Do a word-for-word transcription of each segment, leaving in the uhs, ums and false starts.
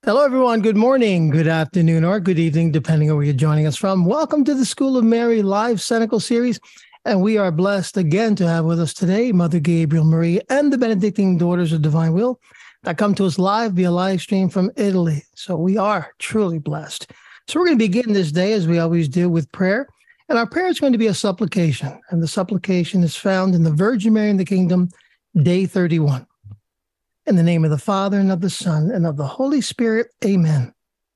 Hello, everyone. Good morning, good afternoon, or good evening, depending on where you're joining us from. Welcome to the School of Mary live Senecal series. And we are blessed again to have with us today Mother Gabriel Marie and the Benedictine Daughters of Divine Will that come to us live via live stream from Italy. So we are truly blessed. So we're going to begin this day, as we always do, with prayer. And our prayer is going to be a supplication. And the supplication is found in the Virgin Mary in the Kingdom, day thirty-one. In the name of the Father, and of the Son, and of the Holy Spirit, amen.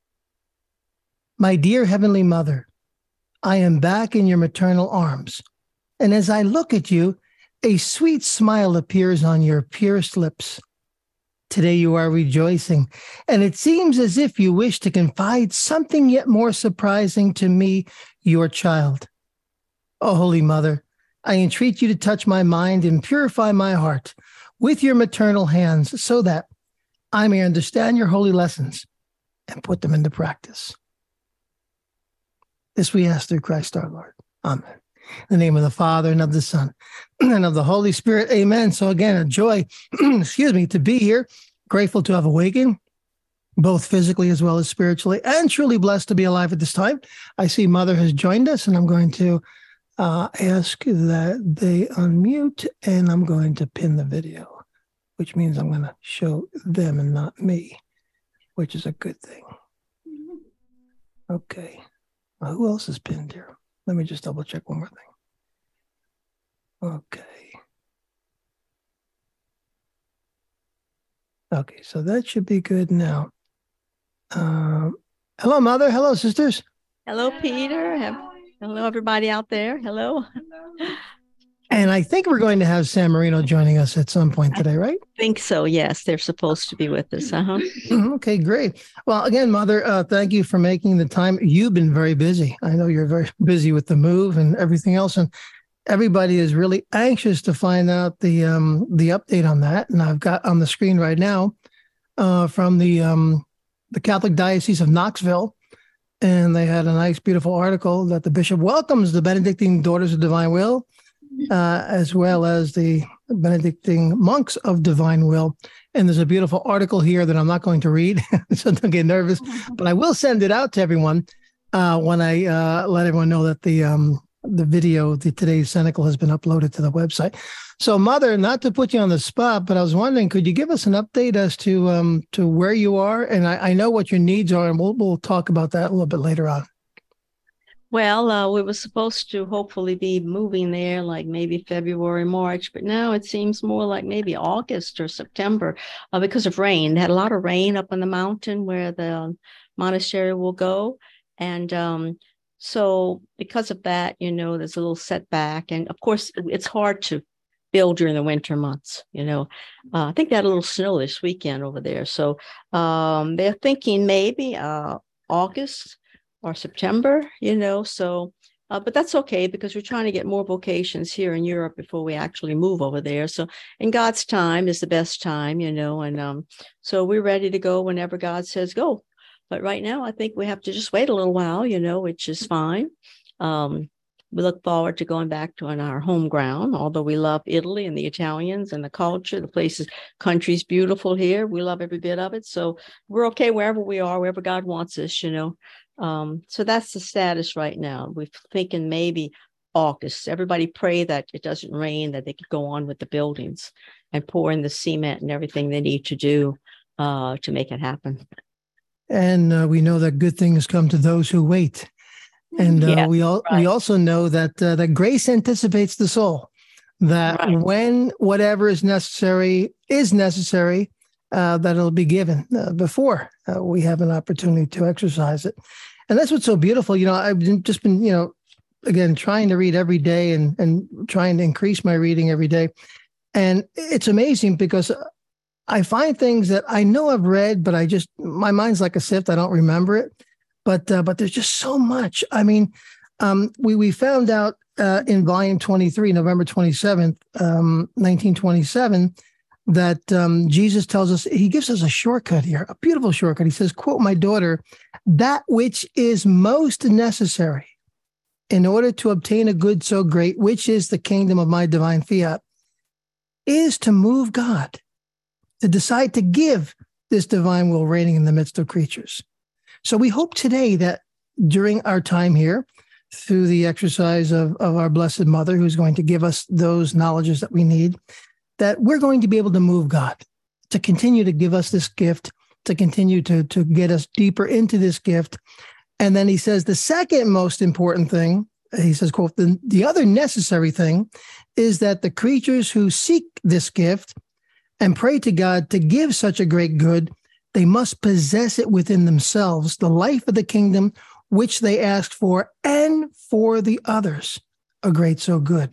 My dear Heavenly Mother, I am back in your maternal arms, and as I look at you, a sweet smile appears on your pierced lips. Today you are rejoicing, and it seems as if you wish to confide something yet more surprising to me, your child. O Holy Mother, I entreat you to touch my mind and purify my heart with your maternal hands, so that I may understand your holy lessons and put them into practice. This we ask through Christ our Lord. Amen. In the name of the Father, and of the Son, and of the Holy Spirit, amen. So again, a joy, excuse me, to be here. Grateful to have awakened, both physically as well as spiritually, and truly blessed to be alive at this time. I see Mother has joined us, and I'm going to Uh, ask that they unmute, and I'm going to pin the video, which means I'm going to show them and not me, which is a good thing. Okay. Well, who else is pinned here? Let me just double check one more thing. Okay. Okay, so that should be good now. Um, hello, Mother. Hello, sisters. Hello, Peter. Have- Hello, everybody out there. Hello. And I think we're going to have San Marino joining us at some point today, right? I think so. Yes, they're supposed to be with us. Uh-huh. Okay, great. Well, again, Mother, uh, thank you for making the time. You've been very busy. I know you're very busy with the move and everything else, and everybody is really anxious to find out the um, the update on that. And I've got on the screen right now uh, from the um, the Catholic Diocese of Knoxville. And they had a nice, beautiful article that the bishop welcomes the Benedictine Daughters of Divine Will, uh, as well as the Benedictine Monks of Divine Will. And there's a beautiful article here that I'm not going to read, so don't get nervous. But I will send it out to everyone uh, when I uh, let everyone know that the um, the video, the today's Senecal, has been uploaded to the website. So, Mother, not to put you on the spot, but I was wondering, could you give us an update as to um, to where you are? And I, I know what your needs are, and we'll we'll talk about that a little bit later on. Well, uh, we were supposed to hopefully be moving there like maybe February, March, but now it seems more like maybe August or September uh, because of rain. They had a lot of rain up on the mountain where the monastery will go. And um, so because of that, you know, there's a little setback. And of course, it's hard to build during the winter months. You know, uh, I think they had a little snow this weekend over there. So um, they're thinking maybe uh, August or September, you know, so, uh, but that's okay because we're trying to get more vocations here in Europe before we actually move over there. So in God's time is the best time, you know, and um, so we're ready to go whenever God says go. But right now, I think we have to just wait a little while, you know, which is fine. Um, We look forward to going back to on our home ground, although we love Italy and the Italians and the culture. The place is, country's beautiful here. We love every bit of it. So we're okay wherever we are, wherever God wants us, you know. Um, so that's the status right now. We're thinking maybe August. Everybody pray that it doesn't rain, that they could go on with the buildings and pour in the cement and everything they need to do uh, to make it happen. And uh, we know that good things come to those who wait. And uh, yeah, we all right. we also know that uh, that grace anticipates the soul. That Right. when whatever is necessary is necessary, uh, that it'll be given uh, before uh, we have an opportunity to exercise it. And that's what's so beautiful. You know, I've been, just been, you know, again trying to read every day and and trying to increase my reading every day. And it's amazing because I find things that I know I've read, but I just my mind's like a sift. I don't remember it. But uh, but there's just so much. I mean, um, we we found out uh, in volume twenty-three, November twenty-seventh, um, nineteen twenty-seven, that um, Jesus tells us, he gives us a shortcut here, a beautiful shortcut. He says, quote, "My daughter, that which is most necessary in order to obtain a good so great, which is the kingdom of my divine fiat, is to move God, to decide to give this divine will reigning in the midst of creatures. So we hope today that during our time here, through the exercise of, of our Blessed Mother, who's going to give us those knowledges that we need, that we're going to be able to move God, to continue to give us this gift, to continue to, to get us deeper into this gift. And then he says the second most important thing, he says, quote, the, the other necessary thing is that the creatures who seek this gift and pray to God to give such a great good, they must possess it within themselves, the life of the kingdom which they asked for, and for the others, a great so good.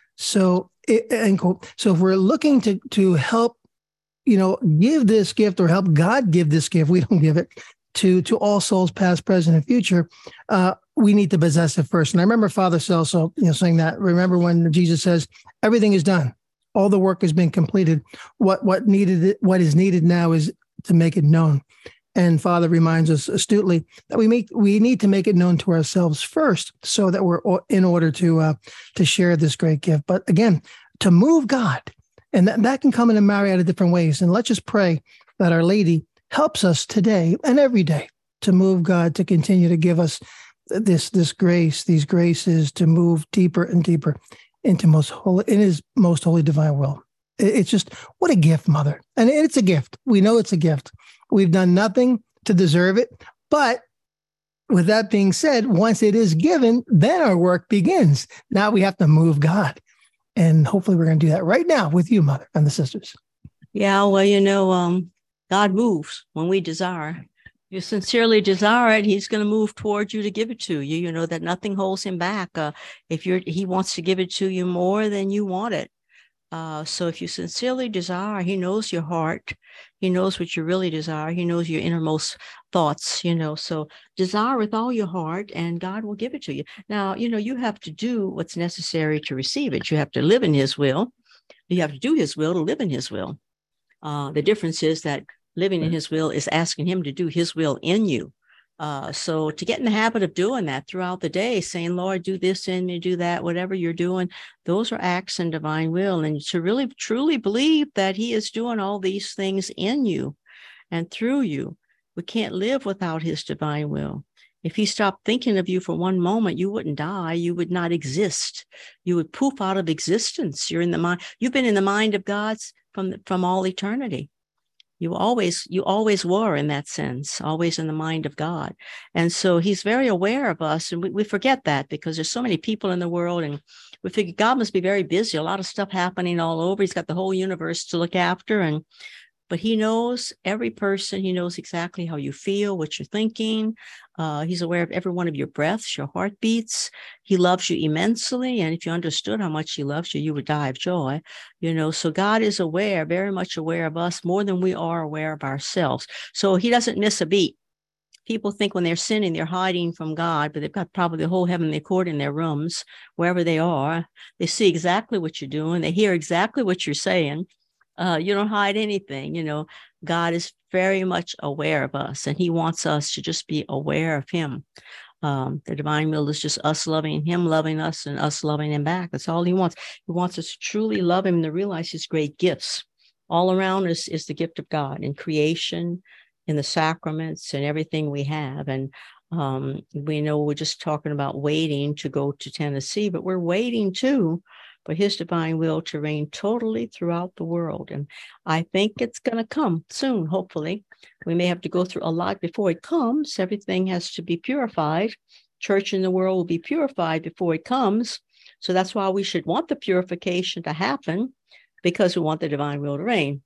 So, end quote. So if we're looking to to help, you know, give this gift or help God give this gift, we don't give it to to all souls, past, present, and future. Uh, we need to possess it first. And I remember Father Celso, you know, saying that. Remember when Jesus says, "Everything is done, all the work has been completed. What what needed what is needed now is to make it known." And Father reminds us astutely that we make we need to make it known to ourselves first, so that we're in order to uh, to share this great gift. But again, to move God, and that, that can come in a myriad of different ways. And let's just pray that Our Lady helps us today and every day to move God, to continue to give us this this grace, these graces, to move deeper and deeper into most holy in His most holy divine will. It's just, what a gift, Mother. And it's a gift. We know it's a gift. We've done nothing to deserve it. But with that being said, once it is given, then our work begins. Now we have to move God. And hopefully we're going to do that right now with you, Mother, and the sisters. Yeah, well, you know, um, God moves when we desire. If you sincerely desire it, He's going to move towards you to give it to you. You know that nothing holds Him back. Uh, if you're, He wants to give it to you more than you want it. Uh, so if you sincerely desire, He knows your heart. He knows what you really desire. He knows your innermost thoughts, you know. So desire with all your heart and God will give it to you. Now, you know, you have to do what's necessary to receive it. You have to live in His will. You have to do His will to live in His will. Uh, the difference is that living in His will is asking Him to do His will in you. Uh, so to get in the habit of doing that throughout the day, saying, Lord, do this in me, do that, whatever you're doing, those are acts in divine will. And to really, truly believe that He is doing all these things in you and through you. We can't live without His divine will. If He stopped thinking of you for one moment, you wouldn't die. You would not exist. You would poof out of existence. You're in the mind. You've been in the mind of God from, from all eternity. You always, you always were in that sense, always in the mind of God. And so He's very aware of us. And we, we forget that because there's so many people in the world and we figure God must be very busy, a lot of stuff happening all over. He's got the whole universe to look after. And but He knows every person. He knows exactly how you feel, what you're thinking. Uh, he's aware of every one of your breaths, your heartbeats. He loves you immensely. And if you understood how much He loves you, you would die of joy. You know, so God is aware, very much aware of us more than we are aware of ourselves. So He doesn't miss a beat. People think when they're sinning, they're hiding from God, but they've got probably the whole heavenly court in their rooms, wherever they are. They see exactly what you're doing. They hear exactly what you're saying. Uh, you don't hide anything. You know, God is very much aware of us, and He wants us to just be aware of Him. Um, the divine will is just us loving Him, loving us, and us loving Him back. That's all He wants. He wants us to truly love Him and to realize His great gifts. All around us is the gift of God in creation, in the sacraments, and everything we have. And um, we know we're just talking about waiting to go to Tennessee, but we're waiting too for His divine will to reign totally throughout the world. And I think it's going to come soon, hopefully. We may have to go through a lot before it comes. Everything has to be purified. Church in the world will be purified before it comes. So that's why we should want the purification to happen, because we want the divine will to reign.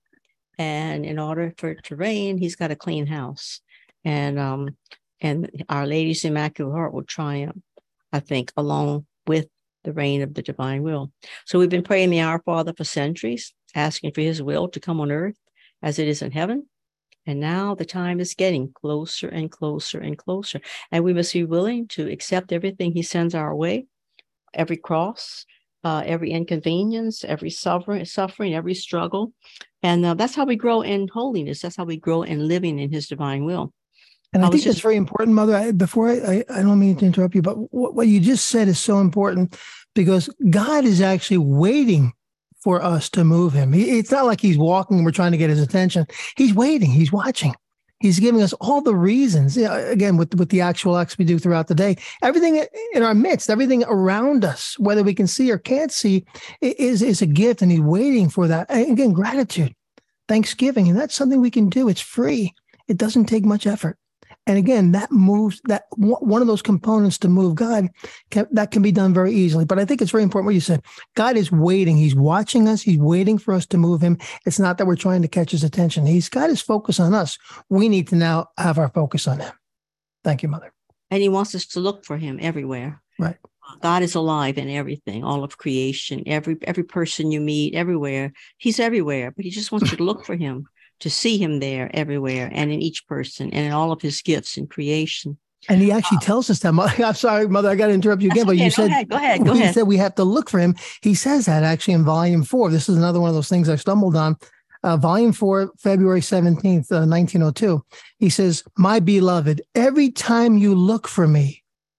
And in order for it to reign, He's got a clean house. And, um, and Our Lady's Immaculate Heart will triumph, I think, along with the reign of the divine will. So we've been praying the Our Father for centuries, asking for His will to come on earth as it is in heaven. And now the time is getting closer and closer and closer. And we must be willing to accept everything He sends our way, every cross, uh, every inconvenience, every suffering, suffering, every struggle. And uh, that's how we grow in holiness. That's how we grow in living in His divine will. And I, I think just, that's very important, Mother. I, before I, I, I don't mean to interrupt you, but what, what you just said is so important, because God is actually waiting for us to move him. He, it's not like he's walking and we're trying to get his attention. He's waiting. He's watching. He's giving us all the reasons. You know, again, with, with the actual acts we do throughout the day, everything in our midst, everything around us, whether we can see or can't see, is, is a gift. And he's waiting for that. And again, gratitude, thanksgiving. And that's something we can do. It's free. It doesn't take much effort. And again, that moves, that one of those components to move God, can, that can be done very easily. But I think it's very important what you said. God is waiting. He's watching us. He's waiting for us to move him. It's not that we're trying to catch his attention. He's got his focus on us. We need to now have our focus on him. Thank you, Mother. And he wants us to look for him everywhere. Right. God is alive in everything, all of creation, every every person you meet, everywhere. He's everywhere, but he just wants you to look for him, to see him there everywhere and in each person and in all of his gifts in creation. And he actually tells us that. I'm sorry, Mother, I got to interrupt you again, but okay, you go said, ahead, go ahead, go you ahead. said we have to look for him. He says that actually in volume four. This is another one of those things I stumbled on. Uh, volume four, February seventeenth, uh, nineteen oh two. He says, my beloved, every time you look for me,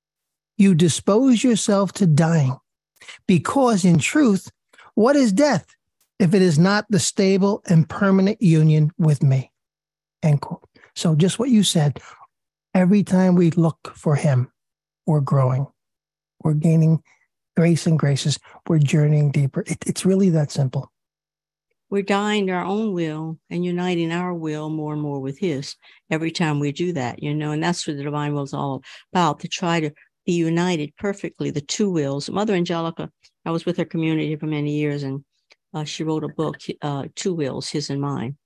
you dispose yourself to dying, because in truth, what is death if it is not the stable and permanent union with me? End quote. So just what you said, every time we look for him, we're growing, we're gaining grace and graces, we're journeying deeper. It, it's really that simple. We're dying to our own will and uniting our will more and more with his every time we do that, you know, and that's what the divine will is all about, to try to be united perfectly, the two wills. Mother Angelica, I was with her community for many years, and uh, she wrote a book, uh, Two Wills, His and Mine.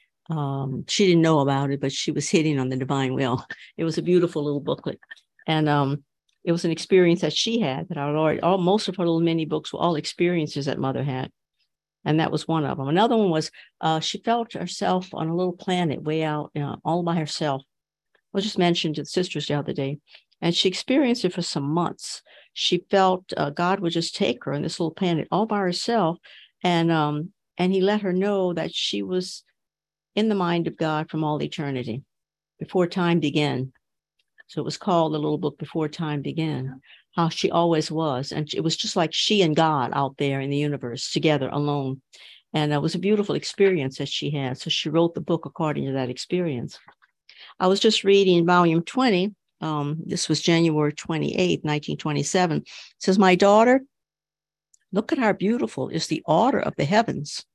Um, she didn't know about it, but she was hitting on the divine will. It was a beautiful little booklet. And um, it was an experience that she had that I already, all, most of her little mini books were all experiences that Mother had. And that was one of them. Another one was uh, she felt herself on a little planet way out, you know, all by herself. I was just mentioned to the sisters the other day. And she experienced it for some months. She felt uh, God would just take her on this little planet all by herself. And um, and he let her know that she was in the mind of God from all eternity, before time began. So it was called the little book, Before Time Began, how she always was. And it was just like she and God out there in the universe together alone. And it was a beautiful experience that she had. So she wrote the book according to that experience. I was just reading volume twenty. Um, this was January twenty-eighth, nineteen twenty-seven. It says, my daughter, look at how beautiful is the order of the heavens.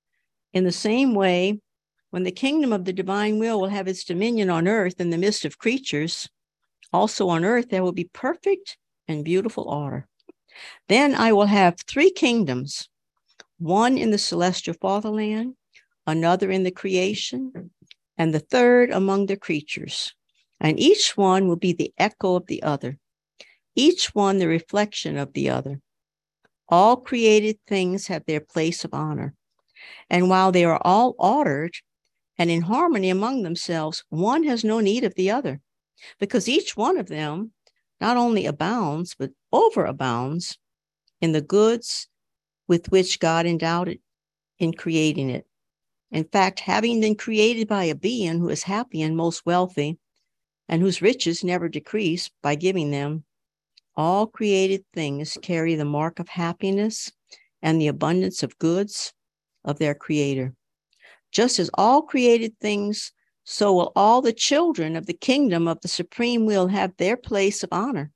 In the same way, when the kingdom of the divine will will have its dominion on earth in the midst of creatures, also on earth there will be perfect and beautiful order. Then I will have three kingdoms, one in the celestial fatherland, another in the creation, and the third among the creatures. And each one will be the echo of the other, each one the reflection of the other. All created things have their place of honor. And while they are all ordered and in harmony among themselves, one has no need of the other, because each one of them not only abounds, but overabounds in the goods with which God endowed it in creating it. In fact, having been created by a being who is happy and most wealthy, and whose riches never decrease by giving them, all created things carry the mark of happiness and the abundance of goods of their Creator. Just as all created things, so will all the children of the kingdom of the supreme will have their place of honor,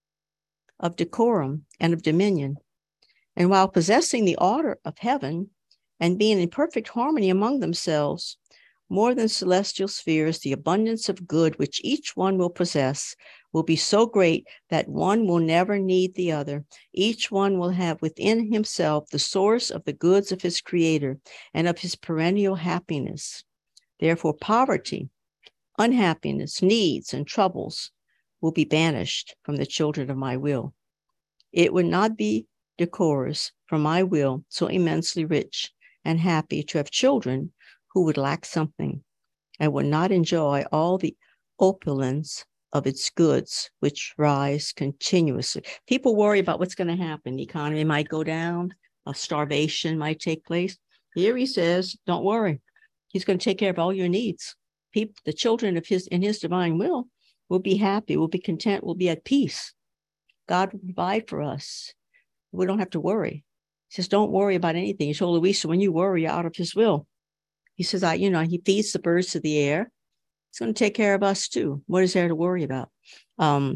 of decorum, and of dominion. And while possessing the order of heaven and being in perfect harmony among themselves, more than celestial spheres, the abundance of good which each one will possess will be so great that one will never need the other. Each one will have within himself the source of the goods of his Creator and of his perennial happiness. Therefore, poverty, unhappiness, needs, and troubles will be banished from the children of my will. It would not be decorous for my will, so immensely rich and happy, to have children who would lack something and would not enjoy all the opulence of its goods, which rise continuously. People worry about what's going to happen. The economy might go down, a starvation might take place. Here he says, don't worry. He's going to take care of all your needs. People, the children of his, in his divine will, will be happy, will be content, will be at peace. God will provide for us. We don't have to worry. He says, don't worry about anything. He told Louisa, when you worry, you're out of his will. He says, I, you know, he feeds the birds of the air. He's going to take care of us too. What is there to worry about? Um,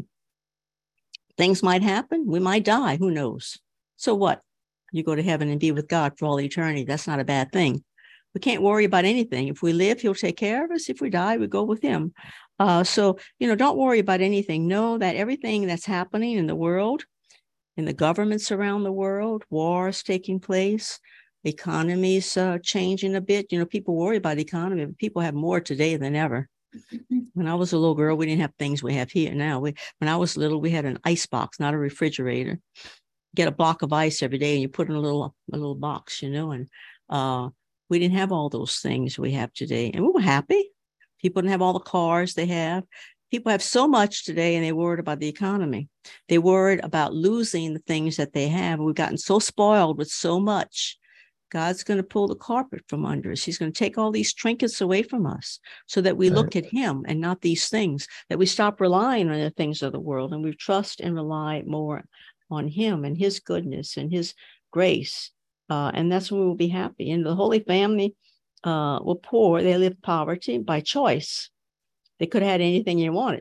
things might happen. We might die. Who knows? So what? You go to heaven and be with God for all eternity. That's not a bad thing. We can't worry about anything. If we live, he'll take care of us. If we die, we go with him. Uh, so, you know, don't worry about anything. Know that everything that's happening in the world, in the governments around the world, wars taking place, economies uh, changing a bit. You know, people worry about the economy, but people have more today than ever. When I was a little girl, we didn't have things we have here now. We, when I was little, we had an ice box, not a refrigerator. Get a block of ice every day and you put in a little, a little box, you know, and uh, we didn't have all those things we have today. And we were happy. People didn't have all the cars they have. People have so much today and they're worried about the economy. They're worried about losing the things that they have. We've gotten so spoiled with so much. God's going to pull the carpet from under us. He's going to take all these trinkets away from us so that we look at him and not these things, that we stop relying on the things of the world and we trust and rely more on him and his goodness and his grace. Uh, and that's when we will be happy. And the Holy Family uh, were poor. They lived poverty by choice. They could have had anything they wanted.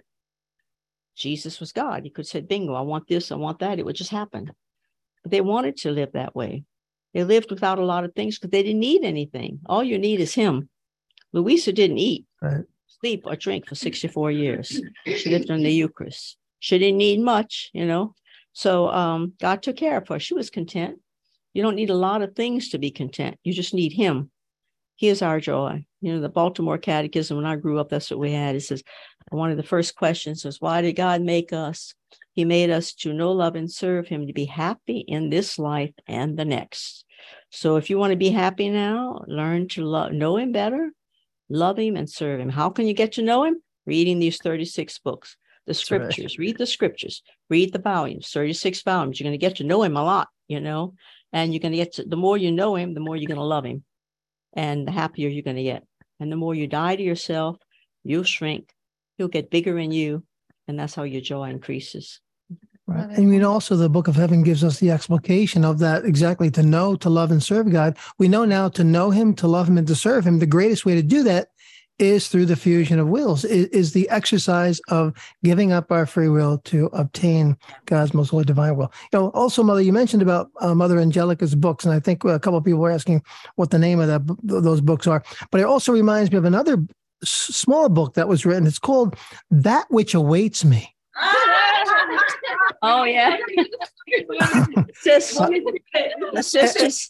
Jesus was God. He could have said, bingo, I want this, I want that. It would just happen. But they wanted to live that way. They lived without a lot of things because they didn't need anything. All you need is him. Louisa didn't eat, right, sleep, or drink for sixty-four years. She lived on the Eucharist. She didn't need much, you know. So um, God took care of her. She was content. You don't need a lot of things to be content. You just need him. He is our joy. You know, the Baltimore Catechism, when I grew up, that's what we had. It says, one of the first questions was, why did God make us? He made us to know, love, and serve him, to be happy in this life and the next. So if you want to be happy now, learn to love, know him better, love him, and serve him. How can you get to know him? Reading these thirty-six books, the scriptures, right. Read the scriptures, read the volumes, thirty-six volumes. You're going to get to know him a lot, you know, and you're going to get to, the more you know him, the more you're going to love him, and the happier you're going to get. And the more you die to yourself, you'll shrink, he'll get bigger in you, and that's how your joy increases. Right. And you know, also the Book of Heaven gives us the explication of that, exactly, to know, to love, and serve God. We know now to know him, to love him, and to serve him. The greatest way to do that is through the fusion of wills, is, is the exercise of giving up our free will to obtain God's most holy divine will. You know, also, Mother, you mentioned about uh, Mother Angelica's books, and I think a couple of people were asking what the name of that those books are. But it also reminds me of another s- small book that was written. It's called That Which Awaits Me. Oh, yeah. Sis, the sisters.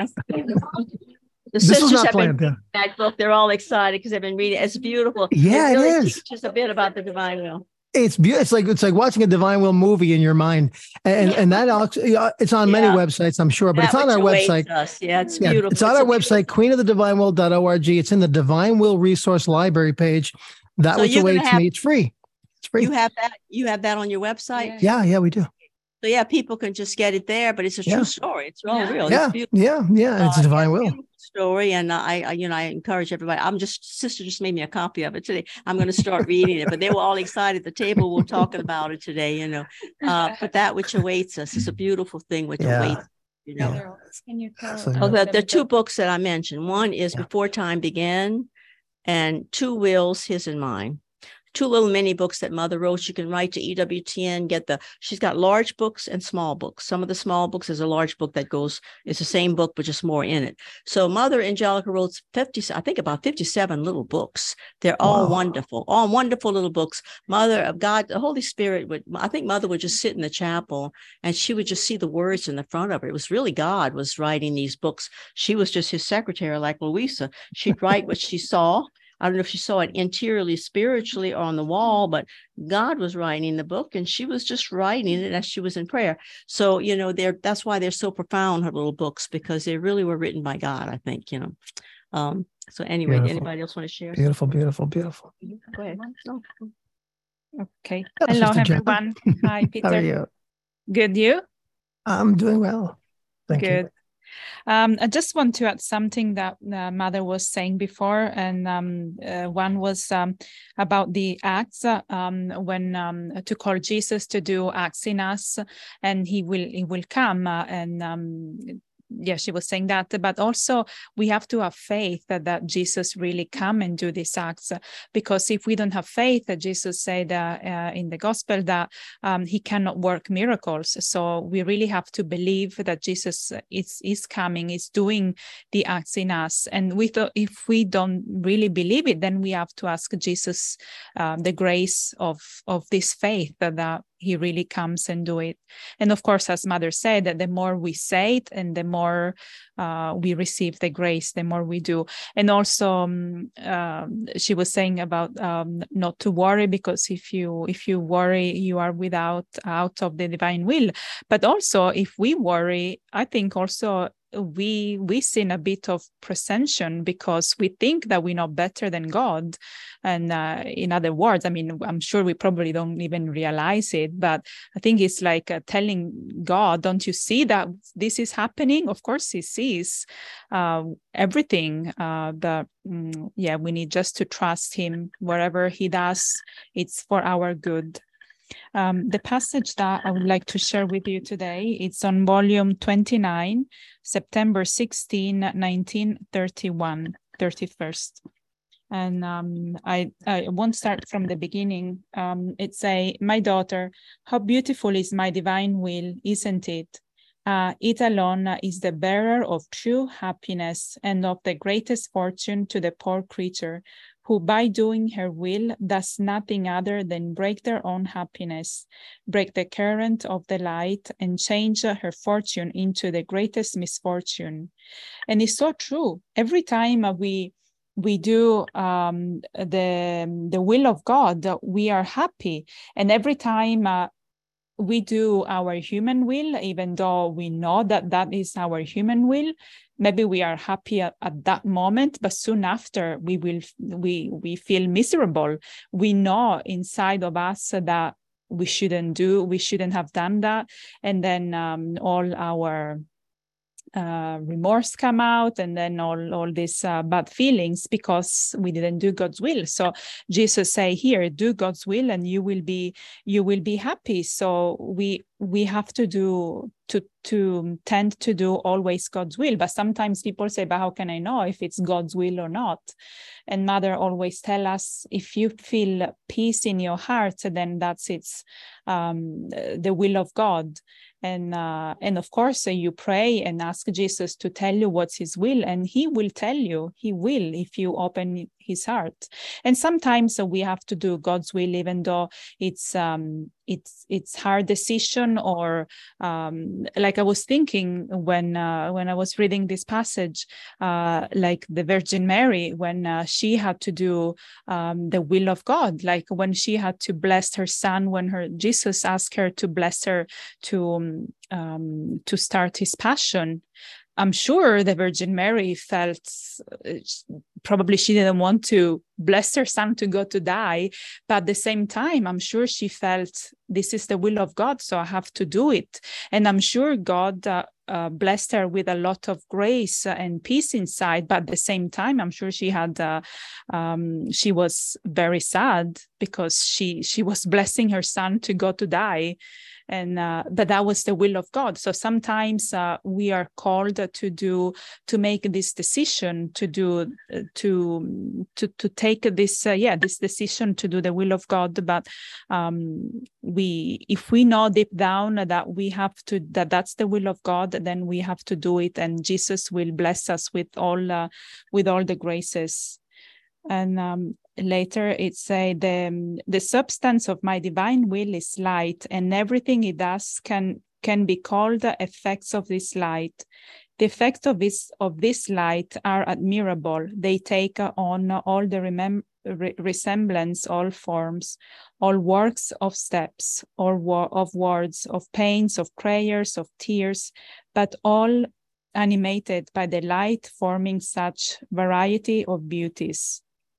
The this sisters was not have planned, been reading that book. They're all excited because they've been reading it. It's beautiful. Yeah, it, really it is. teaches a bit about the divine will. It's beautiful. It's like it's like watching a divine will movie in your mind, and yeah. and that it's on many yeah. websites, I'm sure, but that it's on our website. Us. Yeah, it's yeah, beautiful. It's on it's our website, queen of the divine will dot org. It's in the Divine Will Resource Library page. That so which awaits have, me. It's free. It's free. You have that. You have that on your website. Yeah, yeah, we do. So yeah, people can just get it there, but it's a true yeah. story. It's all yeah. real. Yeah, it's yeah, yeah. It's uh, a divine yeah, will story, and I, I, you know, I encourage everybody. I'm just sister just made me a copy of it today. I'm going to start reading it. But they were all excited at the table. We're talking about it today, you know. Uh, but that which awaits us is a beautiful thing. Which yeah. awaits, you know. Yeah. Can you tell? So, oh, the, the two books that I mentioned. One is yeah. Before Time Began, and Two Wills, His and Mine. Two little mini books that Mother wrote. She can write to E W T N, get the, she's got large books and small books. Some of the small books is a large book that goes, it's the same book, but just more in it. So Mother Angelica wrote fifty, I think about fifty-seven little books. They're all wow. wonderful, all wonderful little books. Mother of God, the Holy Spirit would, I think Mother would just sit in the chapel and she would just see the words in the front of her. It was really God was writing these books. She was just his secretary, like Louisa. She'd write what she saw. I don't know if she saw it interiorly, spiritually, or on the wall, but God was writing the book and she was just writing it as she was in prayer. So, you know, they're, that's why they're so profound, her little books, because they really were written by God, I think, you know. Um, so anyway, beautiful. Anybody else want to share? Beautiful, something? beautiful, beautiful. Go ahead. No. Okay. Hello, everyone. Hi, Peter. How are you? Good, you? I'm doing well. Thank Good. you. Um, I just want to add something that uh, Mother was saying before, and um, uh, one was um, about the acts uh, um, when um, to call Jesus to do acts in us, and He will He will come uh, and. Um, yeah, she was saying that, but also we have to have faith that, that Jesus really come and do these acts, because if we don't have faith, that Jesus said uh, uh, in the gospel that um, he cannot work miracles. So we really have to believe that Jesus is, is coming, is doing the acts in us. And we thought if we don't really believe it, then we have to ask Jesus um, the grace of, of this faith that, that he really comes and do it. And of course, as Mother said, that the more we say it and the more uh, we receive the grace, the more we do. And also um, uh, she was saying about um, not to worry, because if you if you worry, you are without out of the divine will. But also if we worry, I think also we we sin a bit of presumption, because we think that we know better than God. And uh, in other words, I mean, I'm sure we probably don't even realize it, but I think it's like uh, telling God, don't you see that this is happening? Of course he sees uh, everything, uh, but mm, yeah, we need just to trust him. Whatever he does, it's for our good. Um, the passage that I would like to share with you today, it's on volume twenty-nine, September sixteenth, nineteen thirty-one, thirty-first. And um, I, I won't start from the beginning. Um, it's a, my daughter, how beautiful is my divine will, isn't it? Uh, it alone is the bearer of true happiness and of the greatest fortune to the poor creature, who by doing her will does nothing other than break their own happiness, break the current of the light, and change her fortune into the greatest misfortune. And it's so true. Every time we we do um, the, the will of God, we are happy. And every time uh, we do our human will, even though we know that that is our human will, maybe we are happy at, at that moment, but soon after we will we we feel miserable. We know inside of us that we shouldn't do, we shouldn't have done that, and then um, all our uh, remorse come out, and then all all these uh, bad feelings because we didn't do God's will. So Jesus say here, do God's will, and you will be you will be happy. So we we have to do to to tend to do always God's will. But sometimes people say, but how can I know if it's God's will or not? And Mother always tell us, if you feel peace in your heart, then that's it's um, the will of God. And uh, and of course, uh, you pray and ask Jesus to tell you what's his will, and he will tell you. He will, if you open his heart. And sometimes uh, we have to do God's will, even though it's um, it's it's hard decision, or um, like I was thinking when uh, when I was reading this passage, uh, like the Virgin Mary, when uh, she had to do um, the will of God, like when she had to bless her son, when her Jesus asked her to bless her to um, um, to start his passion. I'm sure the Virgin Mary felt uh, probably she didn't want to bless her son to go to die, but at the same time, I'm sure she felt this is the will of God, so I have to do it. And I'm sure God uh, uh, blessed her with a lot of grace and peace inside, but at the same time, I'm sure she had uh, um, she was very sad because she she was blessing her son to go to die. And uh, but that was the will of God. So sometimes uh, we are called to do to make this decision to do uh, to to to take this uh, yeah this decision to do the will of God. But um, we if we know deep down that we have to that that's the will of God, then we have to do it, and Jesus will bless us with all uh, with all the graces. And um, later it say the the substance of my divine will is light, and everything it does can can be called the effects of this light. The effects of this of this light are admirable. They take on all the remem- re- resemblance, all forms, all works of steps, or wo- of words, of pains, of prayers, of tears, but all animated by the light, forming such variety of beauties.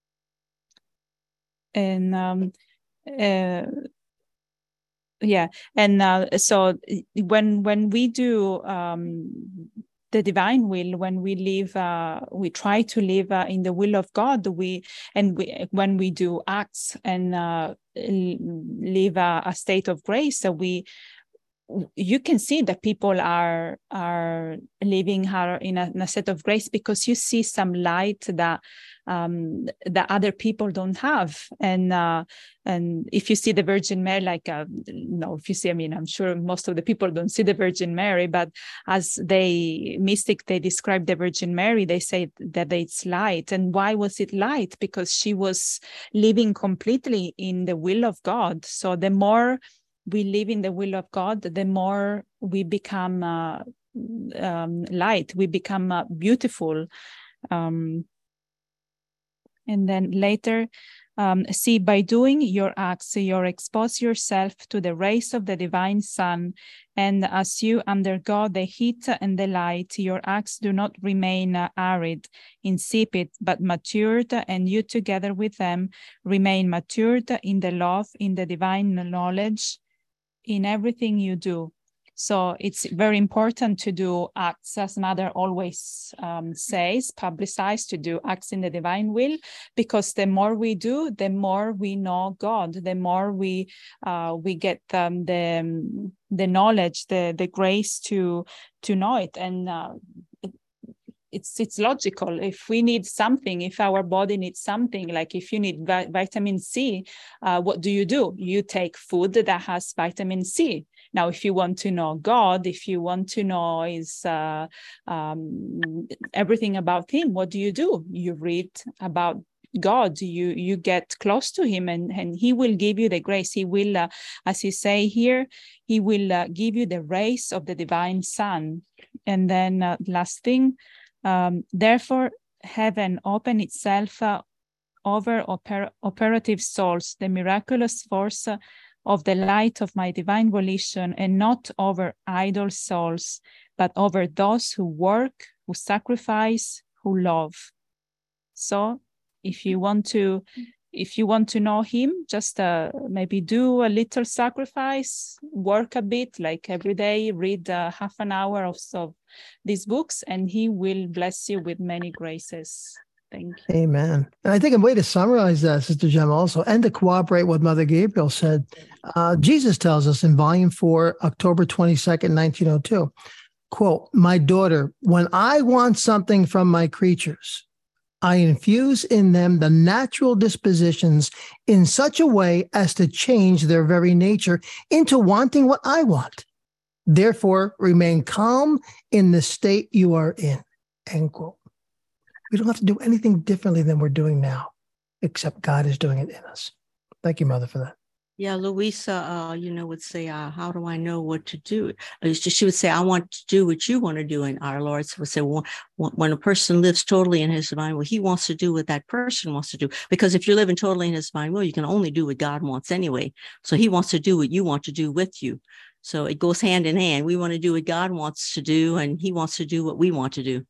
And um, uh, yeah, and uh, so when when we do um, the divine will, when we live, uh, we try to live uh, in the will of God. We and we when we do acts and uh, live a, a state of grace, so we. you can see that people are are living her in a, in a set of grace, because you see some light that um, that other people don't have. And uh, and if you see the Virgin Mary, like uh, no, if you see, I mean, I'm sure most of the people don't see the Virgin Mary, but as they mystic, they describe the Virgin Mary, they say that it's light. And why was it light? Because she was living completely in the will of God. So the more we live in the will of God, the more we become uh, um, light, we become uh, beautiful. Um, and then later, um, see, by doing your acts, you expose yourself to the rays of the divine sun. And as you undergo the heat and the light, your acts do not remain uh, arid, insipid, but matured, and you together with them remain matured in the love, in the divine knowledge, in everything you do. So it's very important to do acts, as Mother always um, says, publicize, to do acts in the divine will, because the more we do, the more we know God, the more we uh, we get um, the the knowledge, the the grace to to know it. And uh, It's it's logical. If we need something, if our body needs something, like if you need vi- vitamin C, uh, what do you do? You take food that has vitamin C. Now, if you want to know God, if you want to know his, uh, um, everything about him, what do you do? You read about God, you you get close to him, and, and he will give you the grace. He will, uh, as you say here, he will uh, give you the rays of the divine sun. And then uh, last thing, Um, therefore, heaven opened itself uh, over oper- operative souls, the miraculous force uh, of the light of my divine volition, and not over idle souls, but over those who work, who sacrifice, who love. So, if you want to, if you want to know him, just uh, maybe do a little sacrifice, work a bit, like every day, read uh, half an hour of, of these books, and he will bless you with many graces. Thank you. Amen. And I think a way to summarize that, Sister Gemma, also, and to cooperate what Mother Gabriel said, uh, Jesus tells us in volume four, October twenty-second, nineteen oh two, quote, "My daughter, when I want something from my creatures, I infuse in them the natural dispositions in such a way as to change their very nature into wanting what I want. Therefore, remain calm in the state you are in," end quote. We don't have to do anything differently than we're doing now, except God is doing it in us. Thank you, Mother, for that. Yeah, Louisa, uh, you know, would say, uh, how do I know what to do? She would say, I want to do what you want to do. And our Lord would say, well, when a person lives totally in his divine will, he wants to do what that person wants to do. Because if you're living totally in his divine will, you can only do what God wants anyway. So he wants to do what you want to do with you. So it goes hand in hand. We want to do what God wants to do, and he wants to do what we want to do.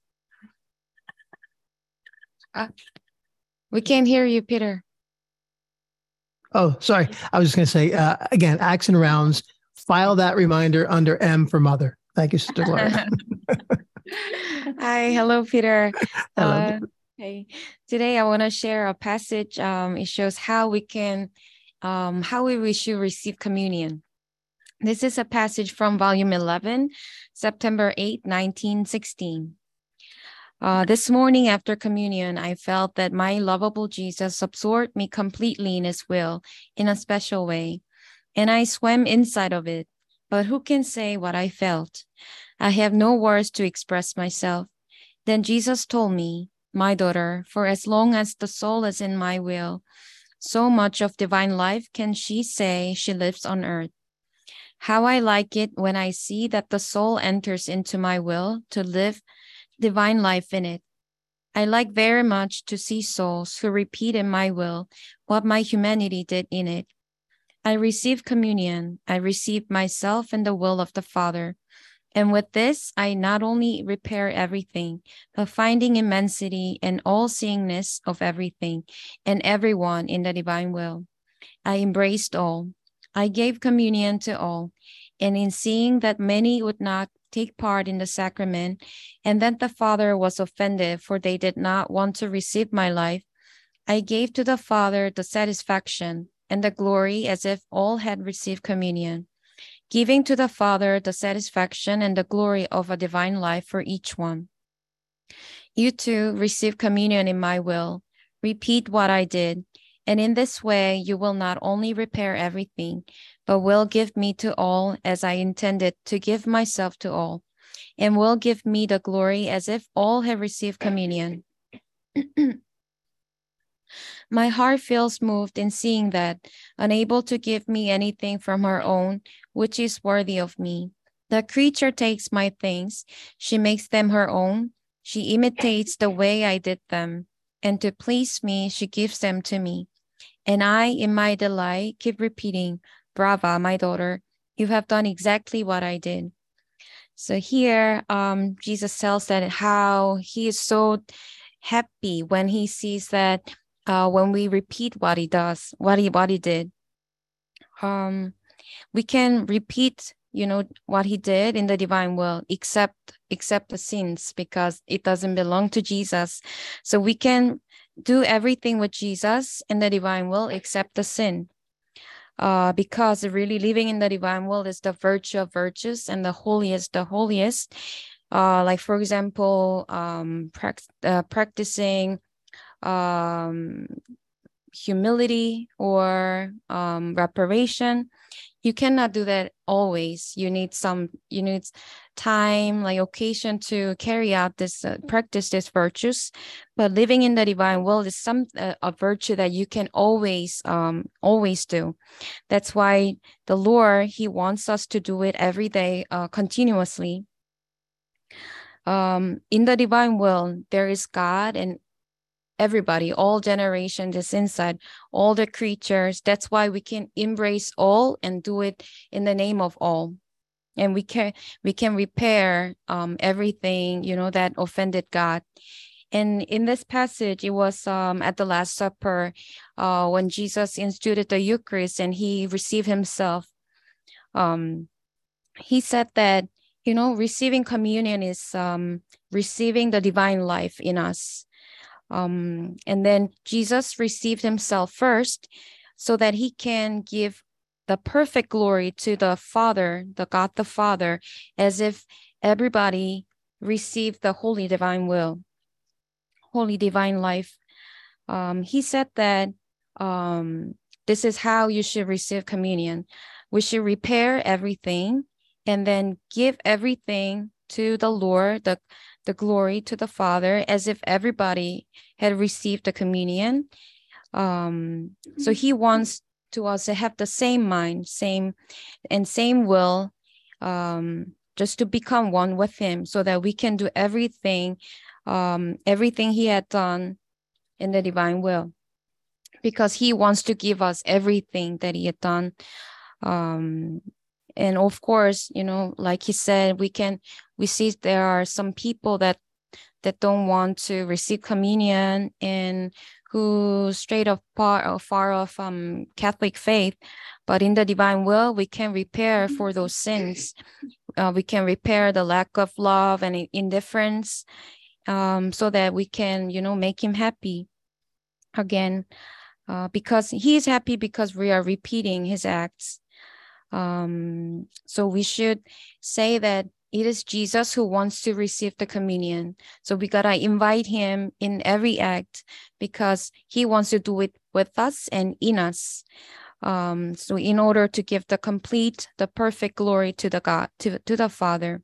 Uh, we can't hear you, Peter. Oh, sorry. I was just going to say, uh, again, Acts and Rounds, file that reminder under M for Mother. Thank you, Sister Gloria. Hi. Hello, Peter. Hello. Uh, hey. Today, I want to share a passage. Um, it shows how we can, um, how we should receive communion. This is a passage from volume eleven, September eighth, nineteen sixteen. Uh, this morning after communion, I felt that my lovable Jesus absorbed me completely in his will in a special way, and I swam inside of it. But who can say what I felt? I have no words to express myself. Then Jesus told me, "My daughter, for as long as the soul is in my will, so much of divine life can she say she lives on earth. How I like it when I see that the soul enters into my will to live divine life in it. I like very much to see souls who repeat in my will what my humanity did in it. I receive communion. I receive myself in the will of the Father. And with this, I not only repair everything, but finding immensity and all-seeingness of everything and everyone in the divine will. I embraced all. I gave communion to all. And in seeing that many would not take part in the sacrament, and that the Father was offended, for they did not want to receive my life, I gave to the Father the satisfaction and the glory as if all had received communion, giving to the Father the satisfaction and the glory of a divine life for each one. You too receive communion in my will. Repeat what I did, and in this way you will not only repair everything, but will give me to all as I intended to give myself to all, and will give me the glory as if all have received communion. My heart feels moved in seeing that, unable to give me anything from her own, which is worthy of me. The creature takes my things, she makes them her own, she imitates the way I did them, and to please me, she gives them to me. And I, in my delight, keep repeating, "Brava, my daughter, you have done exactly what I did." So here, um, Jesus tells that how he is so happy when he sees that uh, when we repeat what he does, what he what he did, um, we can repeat, you know, what he did in the divine will, except except the sins, because it doesn't belong to Jesus. So we can do everything with Jesus in the divine will except the sin. Uh, because really living in the divine will is the virtue of virtues and the holiest, the holiest. Uh, like, for example, um, pract- uh, practicing um, humility or um, reparation. You cannot do that always. You need some, you need time, like occasion to carry out this, uh, practice these virtues. But living in the divine will is some uh, a virtue that you can always, um, always do. That's why the Lord, he wants us to do it every day, uh, continuously. Um, in the divine will, there is God and everybody, all generations is inside, all the creatures. That's why we can embrace all and do it in the name of all. And we can we can repair um, everything, you know, that offended God. And in this passage, it was um, at the Last Supper uh, when Jesus instituted the Eucharist and he received himself. Um, he said that, you know, receiving communion is um, receiving the divine life in us. Um, and then Jesus received himself first so that he can give the perfect glory to the Father, the God the Father, as if everybody received the holy divine will, holy divine life. Um, he said that um, this is how you should receive communion. We should repair everything and then give everything to the Lord, the, the glory to the Father, as if everybody had received the communion. Um, so he wants to also have the same mind, same and same will, um, just to become one with him, so that we can do everything, um, everything he had done in the divine will, because he wants to give us everything that he had done. Um, and of course, you know, like he said, we can, we see there are some people that that don't want to receive communion and who straight up far, far off um, Catholic faith. But in the divine will, we can repair for those sins. Uh, we can repair the lack of love and indifference, um, so that we can, you know, make him happy again, uh, because he is happy because we are repeating his acts. Um, so we should say that it is Jesus who wants to receive the communion. So we gotta invite him in every act because he wants to do it with us and in us. Um, so in order to give the complete, the perfect glory to the God, to, to the Father.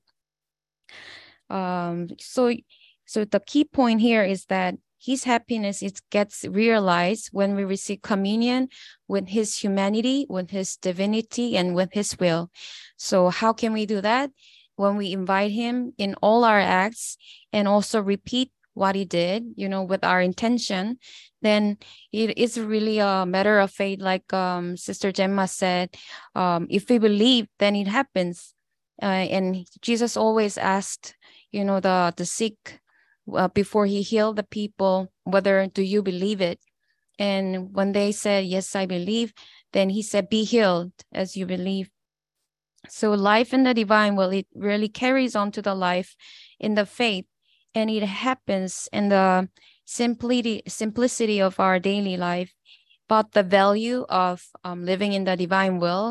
Um, so, so the key point here is that his happiness, it gets realized when we receive communion with his humanity, with his divinity, and with his will. So how can we do that? When we invite him in all our acts and also repeat what he did, you know, with our intention, then it is really a matter of faith. Like um, Sister Gemma said, um, if we believe, then it happens. Uh, and Jesus always asked, you know, the, the sick, uh, before he healed the people, whether do you believe it? And when they said, yes, I believe, then he said, be healed as you believe. So life in the divine will, it really carries on to the life in the faith, and it happens in the simplicity, simplicity of our daily life. But the value of um, living in the divine will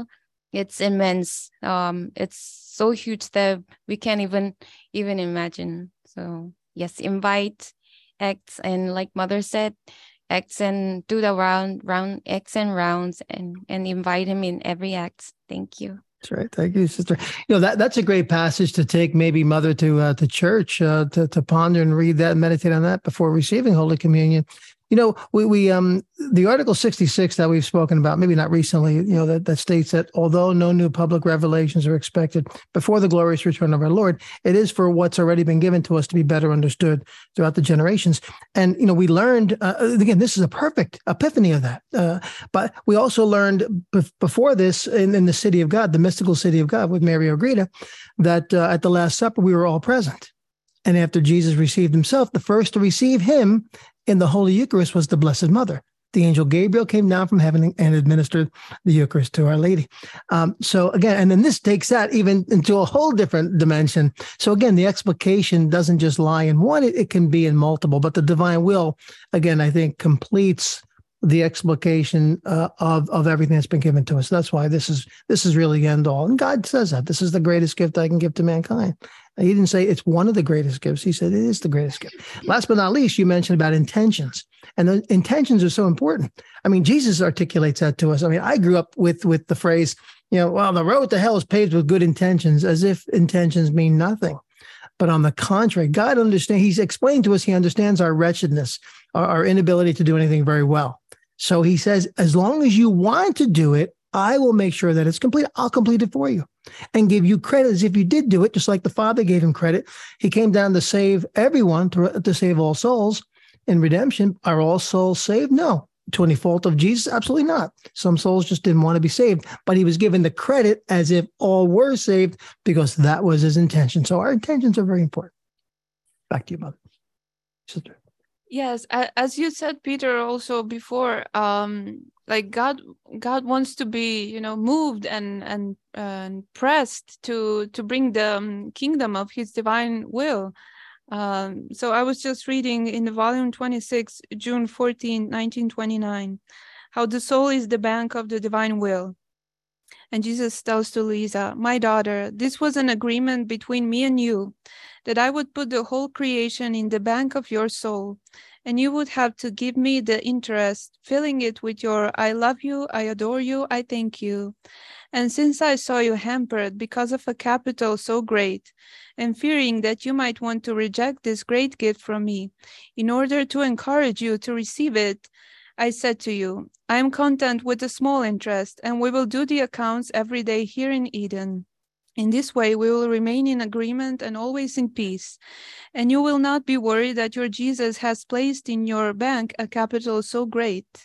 it's immense. Um, it's so huge that we can't even even imagine. So yes, invite, acts, and like Mother said, acts and do the round round acts and rounds, and and invite him in every act. Thank you. That's right. Thank you, sister. You know, that that's a great passage to take maybe mother to uh, to church uh, to to ponder and read that and meditate on that before receiving Holy Communion. You know, we we um the Article sixty-six that we've spoken about, maybe not recently, you know, that, that states that although no new public revelations are expected before the glorious return of our Lord, it is for what's already been given to us to be better understood throughout the generations. And, you know, we learned, uh, again, this is a perfect epiphany of that. Uh, but we also learned b- before this in, in the city of God, the mystical city of God with Mary Ogrita, that uh, at the Last Supper, we were all present. And after Jesus received himself, the first to receive him in the Holy Eucharist was the Blessed Mother. The angel Gabriel came down from heaven and administered the Eucharist to Our Lady. Um, so again, and then this takes that even into a whole different dimension. So again, the explication doesn't just lie in one, it, it can be in multiple, but the divine will, again, I think completes the explication uh, of, of everything that's been given to us. That's why this is this is really the end all. And God says that this is the greatest gift I can give to mankind. He didn't say it's one of the greatest gifts. He said it is the greatest gift. Last but not least, you mentioned about intentions. And the intentions are so important. I mean, Jesus articulates that to us. I mean, I grew up with with the phrase, you know, well, the road to hell is paved with good intentions, as if intentions mean nothing. But on the contrary, God understands, he's explained to us, he understands our wretchedness, our, our inability to do anything very well. So he says, as long as you want to do it, I will make sure that it's complete. I'll complete it for you and give you credit as if you did do it, just like the Father gave him credit. He came down to save everyone, to, to save all souls in redemption. Are all souls saved? No. To any fault of Jesus? Absolutely not. Some souls just didn't want to be saved, but he was given the credit as if all were saved because that was his intention. So our intentions are very important. Back to you, Mother. Sister. Yes, as you said, Peter, also before, um, like God, God wants to be, you know, moved and and and pressed to to bring the um, kingdom of His divine will. Um, so I was just reading in the volume twenty-six, June fourteenth, nineteen twenty-nine, how the soul is the bank of the divine will. And Jesus tells to Lisa, my daughter, this was an agreement between me and you, that I would put the whole creation in the bank of your soul, and you would have to give me the interest, filling it with your I love you, I adore you, I thank you. And since I saw you hampered because of a capital so great, and fearing that you might want to reject this great gift from me, in order to encourage you to receive it, I said to you, I am content with a small interest, and we will do the accounts every day here in Eden. In this way, we will remain in agreement and always in peace. And you will not be worried that your Jesus has placed in your bank a capital so great.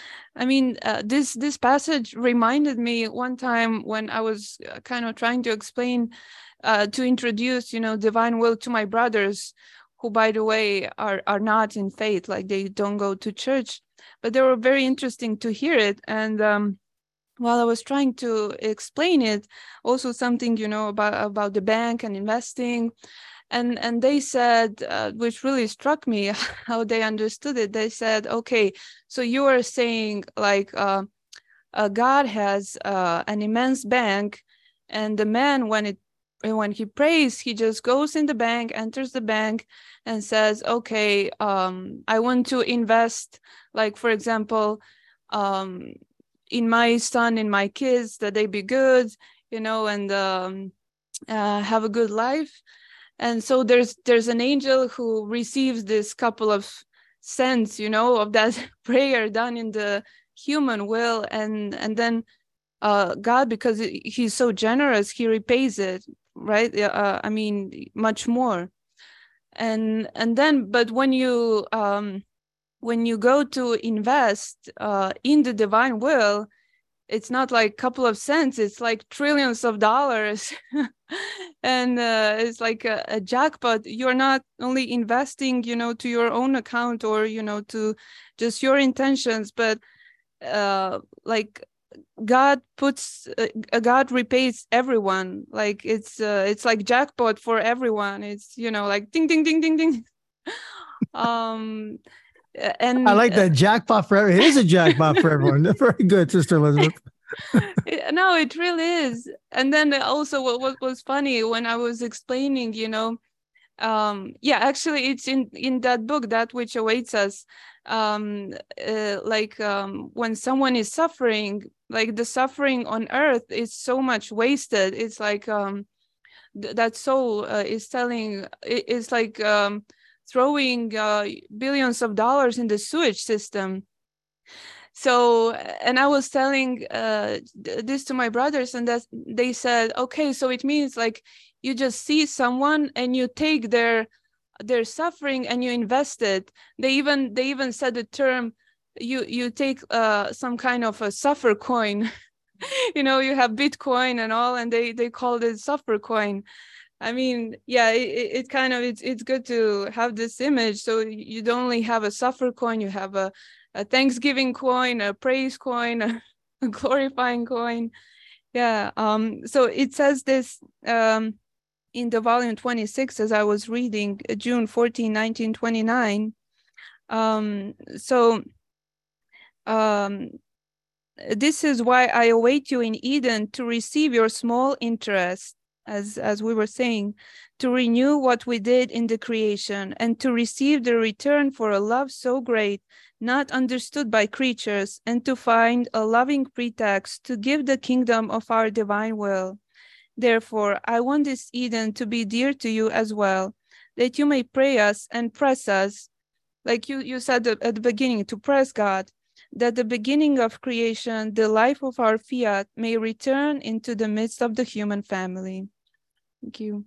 I mean, uh, this this passage reminded me one time when I was uh, kind of trying to explain, uh, to introduce, you know, divine will to my brothers, who, by the way, are, are not in faith, like they don't go to church. But they were very interesting to hear it. And um, while I was trying to explain it, also something, you know, about, about the bank and investing. And and they said, uh, which really struck me, how they understood it. They said, okay, so you are saying like uh, uh, God has uh, an immense bank, and the man, when it when he prays, he just goes in the bank, enters the bank, and says, okay, um, I want to invest, like, for example, um, in my son, in my kids, that they be good, you know, and um, uh, have a good life. And so there's there's an angel who receives this couple of cents, you know, of that prayer done in the human will, and and then uh, God, because He's so generous, He repays it, right? Uh, I mean, much more. And and then, but when you um, when you go to invest uh, in the divine will, it's not like a couple of cents, it's like trillions of dollars. And uh, it's like a, a jackpot. You're not only investing, you know, to your own account or, you know, to just your intentions, but uh, like God puts, uh, God repays everyone. Like it's, uh, it's like jackpot for everyone. It's, you know, like ding, ding, ding, ding, ding. um, and I like that jackpot for everyone. It is a jackpot for everyone. Very good, Sister Elizabeth. It- no, it really is. And then also what, what was funny when I was explaining, you know, um, yeah, actually it's in, in that book, That Which Awaits Us, um, uh, like um, when someone is suffering, like the suffering on earth is so much wasted. It's like um, th- that soul uh, is telling, it, it's like um, throwing uh, billions of dollars in the sewage system. So, and I was telling uh, this to my brothers, and that they said, okay, so it means like you just see someone and you take their their suffering and you invest it. They even they even said the term, you you take uh, some kind of a suffer coin. You know, you have Bitcoin and all, and they they called it suffer coin. I mean, yeah, it, it, it kind of it's it's good to have this image. So you don't only have a suffer coin, you have a a Thanksgiving coin, a praise coin, a, a glorifying coin. Yeah. Um, so it says this um, in the volume twenty-six, as I was reading, June fourteenth, nineteen twenty-nine. Um, so um, this is why I await you in Eden to receive your small interest, as, as we were saying, to renew what we did in the creation and to receive the return for a love so great, not understood by creatures, and to find a loving pretext to give the kingdom of our divine will. Therefore, I want this Eden to be dear to you as well, that you may pray us and press us, like you, you said at the beginning, to press God, that the beginning of creation, the life of our fiat, may return into the midst of the human family. Thank you.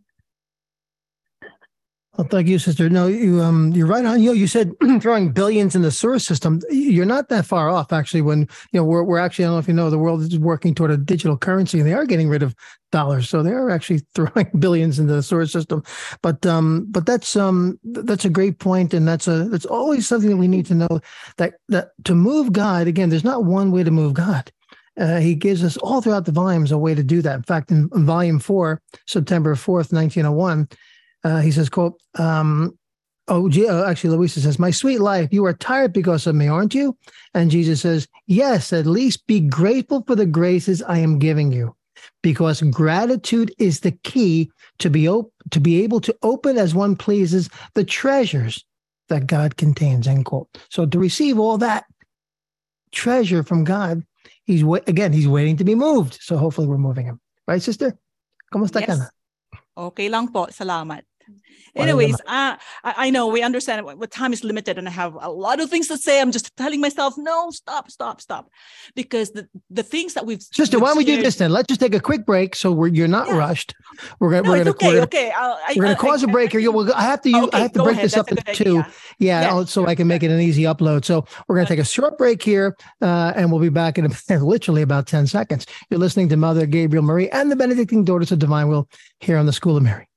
Well, thank you, sister. No, you um, you're right on. You know, you said throwing billions in the sewer system. You're not that far off, actually. When you know we're we're actually, I don't know if you know, the world is working toward a digital currency, and they are getting rid of dollars, so they are actually throwing billions into the sewer system. But um, but that's um, that's a great point, and that's a that's always something that we need to know, that that to move God, again, there's not one way to move God. Uh, he gives us all throughout the volumes a way to do that. In fact, in, in volume four, September fourth, nineteen oh one. Uh, he says, quote, um, oh, G- uh, actually, Louisa says, my sweet life, you are tired because of me, aren't you? And Jesus says, yes, at least be grateful for the graces I am giving you, because gratitude is the key to be op- to be able to open as one pleases the treasures that God contains, end quote. So to receive all that treasure from God, he's wa- again, he's waiting to be moved. So hopefully we're moving him. Right, sister? Kamusta Yes. ka na? Okay lang po. Salamat. Anyways, uh, I, I know we understand what, what time is limited and I have a lot of things to say. I'm just telling myself, no, stop, stop, stop. Because the, the things that we've Sister, we've why don't we do shared- this then? Let's just take a quick break so we're you're not Yeah. rushed. We're gonna No, we're it's gonna okay. we're gonna, okay. I'll, I, we're gonna I, cause I, a break I, here. Well, I have to use, okay, I have to go break ahead. this up That's to a good two. idea. Yeah, Yeah, oh, so sure, I can make sure. it an easy upload. So we're gonna take a short break here, uh, and we'll be back in a, literally about ten seconds. You're listening to Mother Gabriel Marie and the Benedictine Daughters of Divine Will here on the School of Mary.